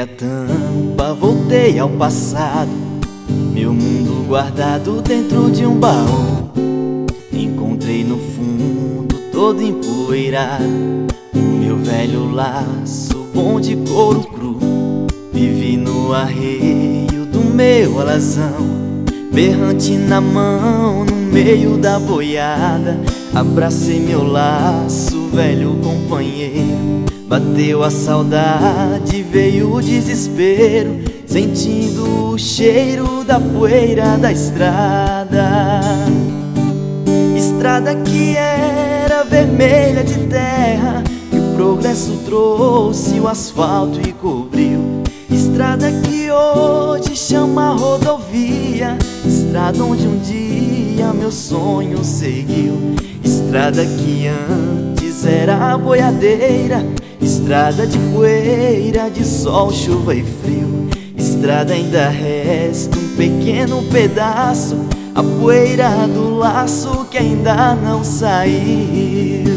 a tampa, voltei ao passado. Meu mundo guardado dentro de um baú. Encontrei no fundo, todo empoeirado, o meu velho laço bom de couro cru. Vivi no arreio do meu alazão, berrante na mão, no meio da boiada. Abracei meu laço, velho companheiro. Bateu a saudade, veio o desespero, sentindo o cheiro da poeira da estrada. Estrada que era vermelha de terra, que o progresso trouxe o asfalto e cobriu. Estrada que hoje chama rodovia, estrada onde um dia meu sonho seguiu. Estrada que antes era boiadeira, estrada de poeira, de sol, chuva e frio. Estrada ainda resta um pequeno pedaço, a poeira do laço que ainda não saiu.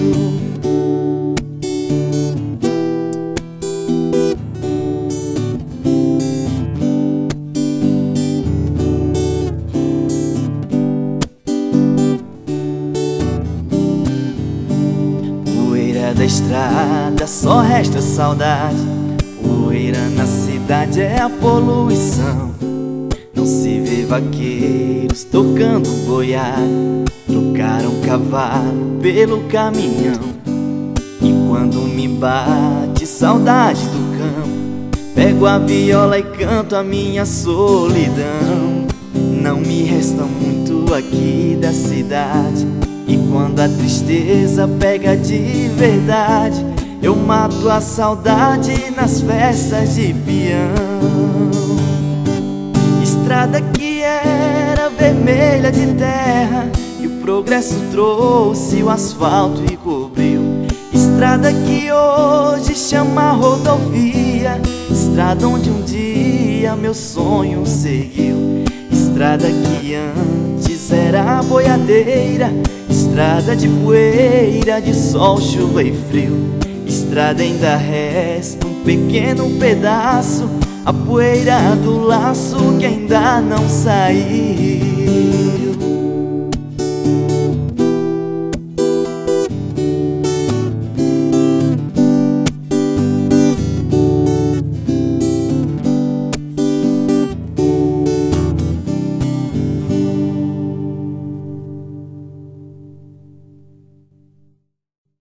Da estrada só resta saudade, poeira na cidade é a poluição. Não se vê vaqueiros tocando boiada, trocaram cavalo pelo caminhão. E quando me bate saudade do campo, pego a viola e canto a minha solidão. Não me resta muito aqui da cidade, e quando a tristeza pega de verdade, eu mato a saudade nas festas de peão. Estrada que era vermelha de terra, que o progresso trouxe o asfalto e cobriu. Estrada que hoje chama rodovia, estrada onde um dia meu sonho seguiu. Estrada que antes era boiadeira, estrada de poeira, de sol, chuva e frio. Estrada ainda resta um pequeno pedaço, a poeira do laço que ainda não saiu.